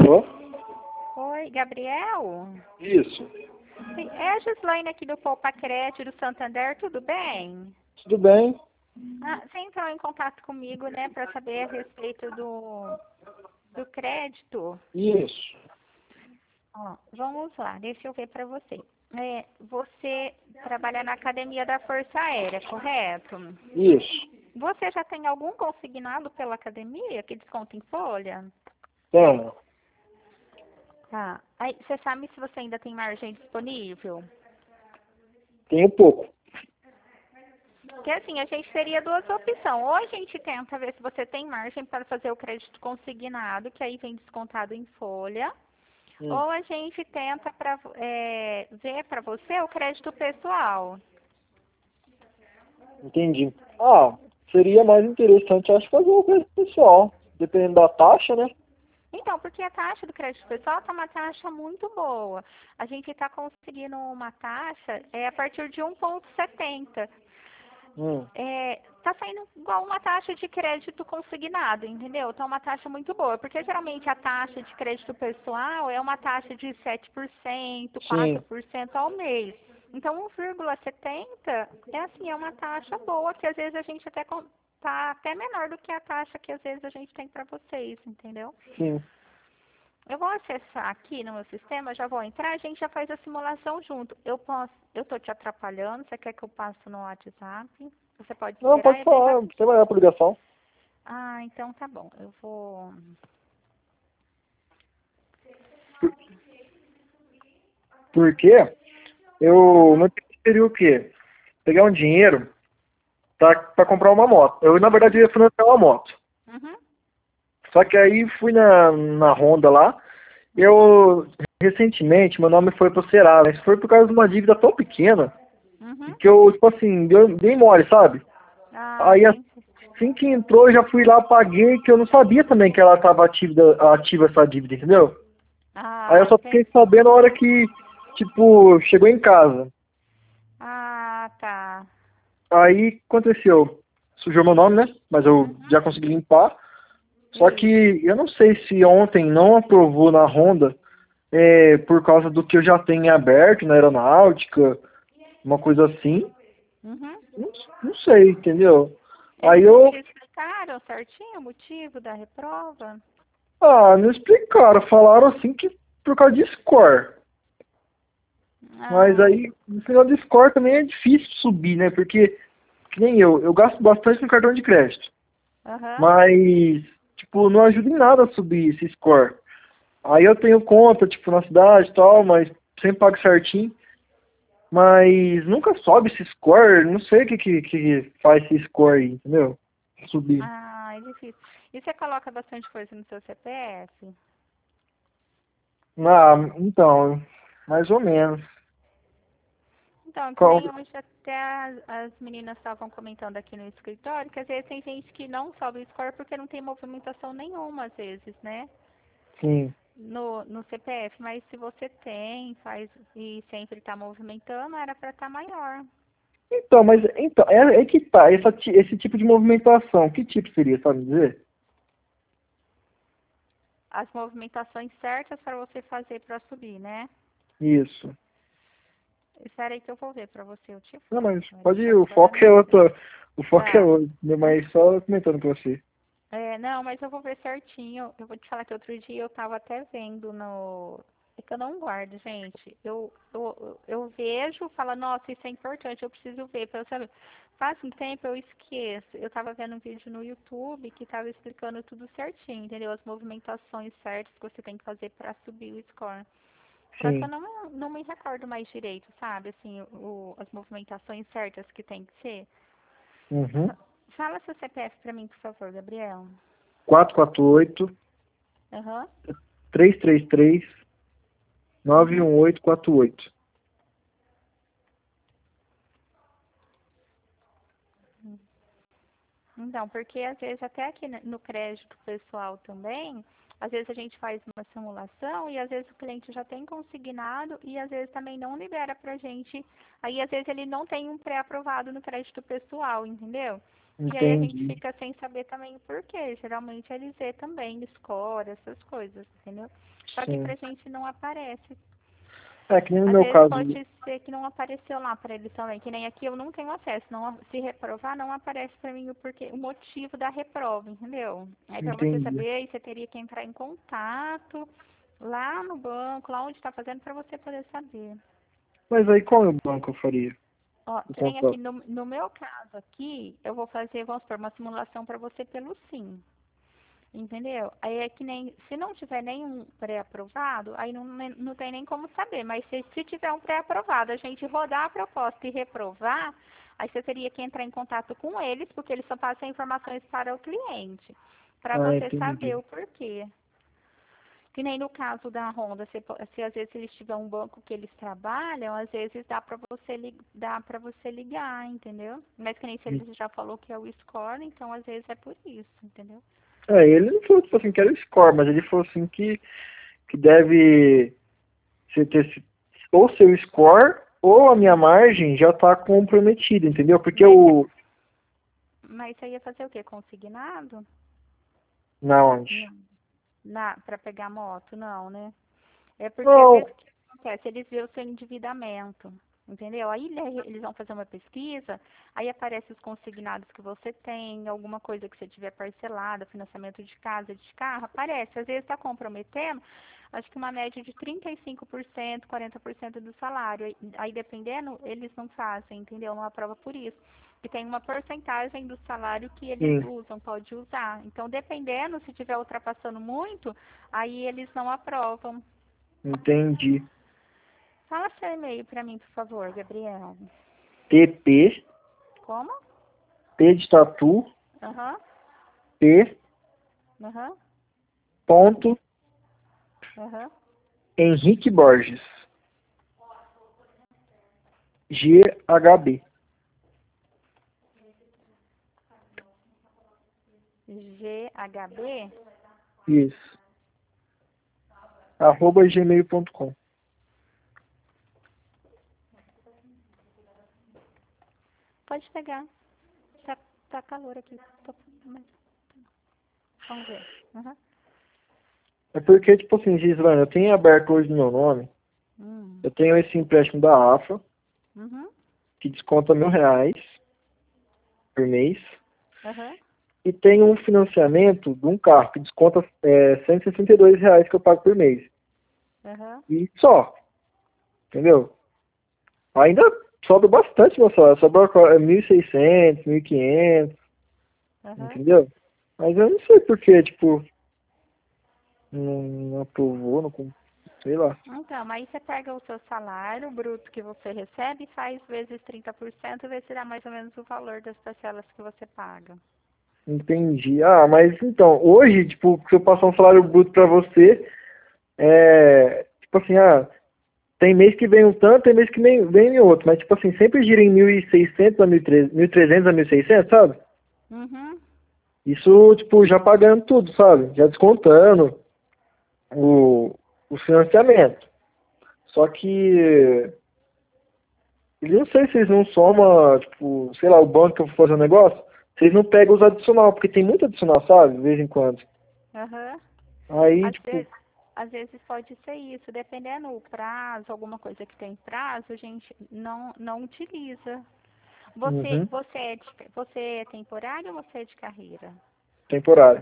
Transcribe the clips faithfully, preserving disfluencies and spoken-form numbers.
Alô? Oi, Gabriel? Isso. É a Gislaine aqui do Poupa Crédito do Santander, tudo bem? Tudo bem? Ah, você entrou em contato comigo, né, para saber a respeito do, do crédito? Isso. Ó, vamos lá, deixa eu ver para você. É, você trabalha na Academia da Força Aérea, correto? Isso. Você já tem algum consignado pela academia que desconta em folha? Tem. Tá. Aí, você sabe se você ainda tem margem disponível? Tenho pouco. Porque assim, a gente teria duas opções. Ou a gente tenta ver se você tem margem para fazer o crédito consignado, que aí vem descontado em folha. Hum. Ou a gente tenta pra, é, ver para você o crédito pessoal. Entendi. Ah, seria mais interessante, acho, fazer o preço pessoal. Dependendo da taxa, né? Então, porque a taxa do crédito pessoal está uma taxa muito boa. A gente está conseguindo uma taxa é, a partir de um vírgula setenta. Hum. É, tá saindo igual uma taxa de crédito consignado, entendeu? Então, é uma taxa muito boa, porque geralmente a taxa de crédito pessoal é uma taxa de sete por cento, quatro Sim. por cento ao mês. Então, um vírgula setenta é assim, é uma taxa boa, que às vezes a gente até com- tá até menor do que a taxa que às vezes a gente tem para vocês, entendeu? Sim. Eu vou acessar aqui no meu sistema, já vou entrar, a gente já faz a simulação junto. Eu posso, eu tô te atrapalhando, você quer que eu passe no WhatsApp? Você pode Não, esperar, pode é bem falar. rápido. Você vai olhar por ligação. Ah, então tá bom. Eu vou. Porque eu não teria o quê? Pegar um dinheiro pra, pra comprar uma moto. Eu, na verdade, ia financiar uma moto. Uhum. Só que aí fui na, na Honda lá. Eu, recentemente, meu nome foi pro Serasa. Mas foi por causa de uma dívida tão pequena Uhum. que eu, tipo assim, deu, dei mole, sabe? Ah, Aí entendi. assim que entrou, eu já fui lá, paguei, que eu não sabia também que ela estava ativa, ativa essa dívida, entendeu? Aí eu Ah, só fiquei entendi. sabendo na hora que, tipo, chegou em casa. Ah, tá. Aí aconteceu, sujou meu nome, né? Mas eu Uhum. já consegui limpar. Só Isso. que eu não sei se ontem não aprovou na Honda é, por causa do que eu já tenho em aberto na aeronáutica, uma coisa assim. Uhum. Não, não sei, entendeu? Aí Eles eu, te explicaram certinho o motivo da reprova? ah, não explicaram, falaram assim que por causa de score. Mas Ah, aí, no final do score também é difícil subir, né? Porque, que nem eu, eu gasto bastante no cartão de crédito. aham. Mas, tipo, não ajuda em nada a subir esse score. Aí eu tenho conta, tipo, na cidade e tal, mas sempre pago certinho. Mas nunca sobe esse score, não sei o que, que, que faz esse score aí, entendeu? Subir. Ah, é difícil. E você coloca bastante coisa no seu C P F? Ah, então, mais ou menos. Então, que Qual- nem hoje até as, as meninas estavam comentando aqui no escritório, que às vezes tem gente que não sobe o score porque não tem movimentação nenhuma, às vezes, né? Sim. No, no C P F, mas se você tem, faz e sempre está movimentando, era para estar maior. Então, mas então, é, é que tá, essa, ti- esse tipo de movimentação, que tipo seria, sabe dizer? As movimentações certas para você fazer para subir, né? Isso. Espera aí que eu vou ver para você, eu te Não, falo. mas Espera aí pode que ir, o agora eu foco não é sei. outro, o foco é Tá. outro, né, mas só comentando com você. É, não, mas eu vou ver certinho. Eu vou te falar que outro dia eu tava até vendo no. É que eu não guardo, gente. Eu, eu, eu vejo, falo, nossa, isso é importante, eu preciso ver para eu saber. Faz um tempo eu esqueço. Eu tava vendo um vídeo no YouTube que tava explicando tudo certinho, entendeu? As movimentações certas que você tem que fazer para subir o score. Só que eu Sim. não, não me recordo mais direito, sabe? Assim, o, as movimentações certas que tem que ser. Uhum. Fa- Fala seu C P F para mim, por favor, Gabriel. quatro quatro oito, Aham. três três três, nove Uhum. um oito quatro oito. Então, porque às vezes até aqui no no crédito pessoal também, às vezes a gente faz uma simulação e às vezes o cliente já tem consignado e às vezes também não libera pra gente. Aí às vezes ele não tem um pré-aprovado no crédito pessoal, entendeu? E aí a gente Entendi. fica sem saber também o porquê. Geralmente eles vê também, score, essas coisas, entendeu? Só que pra Sim. gente não aparece. É que nem no Às meu vezes caso. pode ser que não apareceu lá para eles também, que nem aqui eu não tenho acesso. Não, se reprovar, não aparece para mim o porquê, o motivo da reprova, entendeu? Aí para você Entendi. saber, aí você teria que entrar em contato lá no banco, lá onde está fazendo, para você poder saber. Mas aí qual é o banco eu faria? Ó, O que nem aqui, contato? no, no meu caso aqui, eu vou fazer, vamos supor, uma simulação para você pelo Sim. Entendeu? Aí é que nem, se não tiver nenhum pré-aprovado, aí não, não tem nem como saber. Mas se, se tiver um pré-aprovado, a gente rodar a proposta e reprovar, aí você teria que entrar em contato com eles, porque eles só passam informações para o cliente, para Ah, você saber entendi. o porquê. Que nem no caso da Honda, se, se às vezes eles tiverem um banco que eles trabalham, às vezes dá para você, li- dá pra você ligar, entendeu? Mas que nem se eles já falou que é o score, então às vezes é por isso, entendeu? É, ele não falou tipo assim, que era o score, mas ele falou assim que, que deve ser ter, ou seu score ou a minha Hum. margem já está comprometida, entendeu? Porque Mas o. Mas você ia fazer o quê? Consignado? Na onde? Não. Na, para pegar moto? Não, né? É porque às vezes Não, o que acontece? Eles vêem o seu endividamento, entendeu? Aí ele- eles vão fazer uma pesquisa, aí aparece os consignados que você tem, alguma coisa que você tiver parcelada, financiamento de casa, de carro, aparece. Às vezes está comprometendo, acho que uma média de trinta e cinco por cento, quarenta por cento do salário. Aí aí, dependendo, eles não fazem, entendeu? Não aprova por isso. E tem uma porcentagem do salário que eles sim, usam, pode usar. Então, dependendo, se estiver ultrapassando muito, aí eles não aprovam. entendi. Fala seu e-mail para mim, por favor, Gabriel. T P, Como? T de tatu, Aham, P, aham, ponto, aham. Henrique Borges, G H B. G H B? Isso. Arroba gmail ponto com. Pode pegar. Tá, tá calor aqui. Tô- mas- Vamos ver. Aham. É porque, tipo assim, Gislane, eu tenho aberto hoje no meu nome, Hum. eu tenho esse empréstimo da AFA, Uhum. que desconta mil reais por mês, Aham. e tenho um financiamento de um carro que desconta é, cento e sessenta e dois reais que eu pago por mês. Aham. E só, entendeu? Ainda sobra bastante meu salário, sobra é, mil e seiscentos, mil e quinhentos, Aham. entendeu? Mas eu não sei por que, tipo, não, não aprovou, não, com- sei lá. Então, aí você pega o seu salário bruto que você recebe e faz vezes trinta por cento e vê se dá mais ou menos o valor das parcelas que você paga. Entendi. Ah, mas então, hoje, tipo, se eu passar um salário bruto pra você, é, tipo assim, ah, tem mês que vem um tanto, tem mês que vem, vem outro, mas tipo assim, sempre gira em mil e seiscentos a mil e trezentos a mil e seiscentos, sabe? Uhum. Isso, tipo, já pagando tudo, sabe? Já descontando o, o financiamento. Só que, eu não sei se vocês não somam, tipo, sei lá, o banco que eu vou fazer um negócio, vocês não pegam os adicional, porque tem muito adicional, sabe? De vez em quando. Aham. Aí, Às tipo, vezes, às vezes pode ser isso, dependendo do prazo, alguma coisa que tem prazo, a gente não, não utiliza. Você, uhum, você, é de, você é temporário ou você é de carreira? temporário.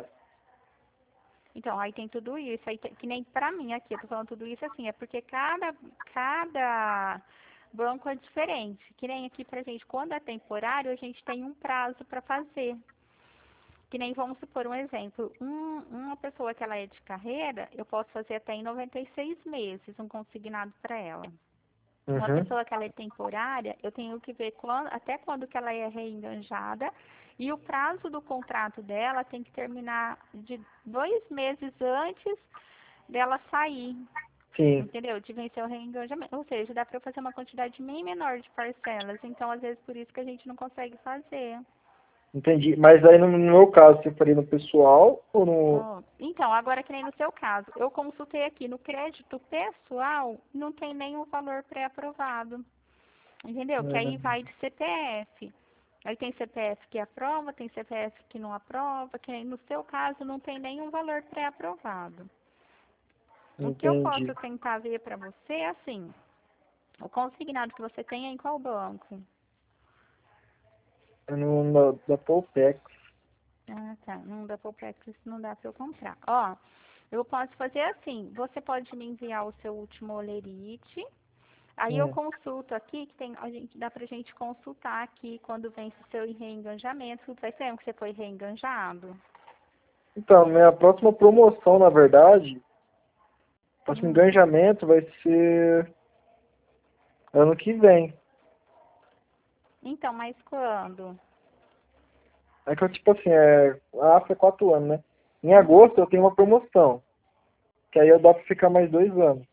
Então, aí tem tudo isso. Aí tem- que nem pra mim aqui, eu tô falando tudo isso assim, é porque cada, cada banco é diferente. Que nem aqui pra gente, quando é temporário, a gente tem um prazo para fazer. Que nem vamos supor um exemplo, um, uma pessoa que ela é de carreira, eu posso fazer até em noventa e seis meses um consignado para ela. Uma Uhum, pessoa que ela é temporária, eu tenho que ver quando, até quando que ela é reenganjada e o prazo do contrato dela tem que terminar de dois meses antes dela sair, sim, entendeu? De vencer o reenganjamento. Ou seja, dá para eu fazer uma quantidade bem menor de parcelas. Então, às vezes, por isso que a gente não consegue fazer. entendi. Mas aí no, no meu caso, você faria no pessoal ou no. Ó, então, agora que nem no seu caso, eu consultei aqui no crédito pessoal, não tem nenhum valor pré-aprovado. Entendeu? Que aí É, vai de C P F. Aí tem C P F que aprova, tem C P F que não aprova, que no seu caso não tem nenhum valor pré-aprovado. O que eu Entendi. posso tentar ver para você é assim, o consignado que você tem é em qual banco? É no, no, da Polpex. Ah, tá. Não dá para não dá para eu comprar. Ó, eu posso fazer assim, você pode me enviar o seu último olerite. Aí eu Hum. consulto aqui, que tem, a gente, dá pra gente consultar aqui quando vence o seu reenganjamento. Faz tempo que você foi reenganjado? Então, minha próxima promoção, na verdade, próximo Hum. engajamento vai ser ano que vem. Então, mas quando? É que eu, tipo assim, é, a AFA é quatro anos, né? Em Uhum. agosto eu tenho uma promoção, que aí eu dá pra ficar mais dois anos.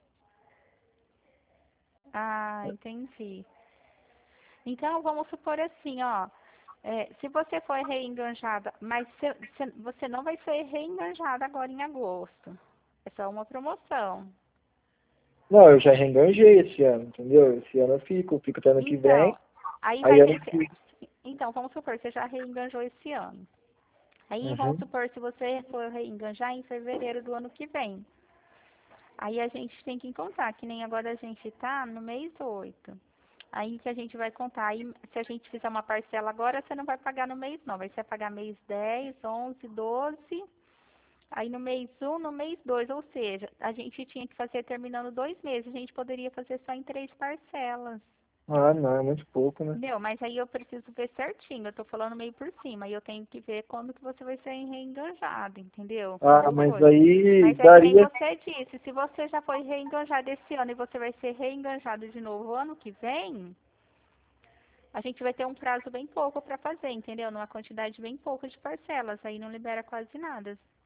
Ah, entendi. Então, vamos supor assim, ó. É, se você for reenganjada, mas se- se- você não vai ser reenganjada agora em agosto. É só uma promoção. Não, eu já reenganjei esse ano, entendeu? Esse ano eu fico, eu fico até ano que vem, Então, aí vai aí ano vencer. que... Então, vamos supor, você já reenganjou esse ano. Aí vamos Uhum. supor se você for reenganjar em fevereiro do ano que vem. Aí a gente tem que contar, que nem agora a gente tá no mês oito. Aí que a gente vai contar. Aí se a gente fizer uma parcela agora, você não vai pagar no mês não. Vai ser pagar mês dez, onze, doze. Aí no mês um, no mês dois. Ou seja, a gente tinha que fazer terminando dois meses. A gente poderia fazer só em três parcelas. Ah, não, é muito pouco, né? Entendeu? Mas aí eu preciso ver certinho. Eu tô falando meio por cima. E eu tenho que ver quando que você vai ser reenganjado, entendeu? Ah, Quando mas foi. aí Mas é que nem daria... você disse, se você já foi reenganjado esse ano e você vai ser reenganjado de novo ano que vem, a gente vai ter um prazo bem pouco para fazer, entendeu? Numa quantidade bem pouca de parcelas. Aí não libera quase nada.